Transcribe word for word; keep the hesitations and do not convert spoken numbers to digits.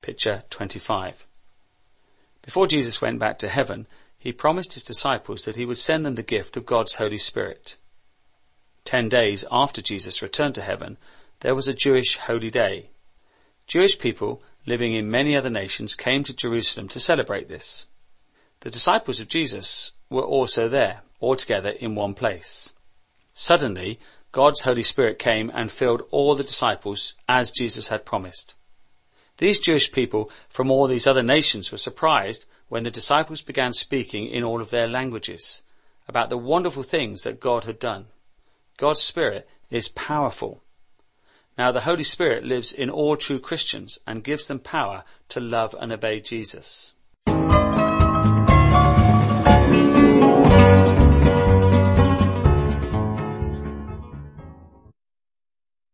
Picture twenty-five. Before Jesus went back to heaven, he promised his disciples that he would send them the gift of God's Holy Spirit. Ten days after Jesus returned to heaven, there was a Jewish holy day. Jewish people living in many other nations came to Jerusalem to celebrate this. The disciples of Jesus were also there, all together in one place. Suddenly, God's Holy Spirit came and filled all the disciples as Jesus had promised. These Jewish people from all these other nations were surprised when the disciples began speaking in all of their languages about the wonderful things that God had done. God's Spirit is powerful. Now the Holy Spirit lives in all true Christians and gives them power to love and obey Jesus.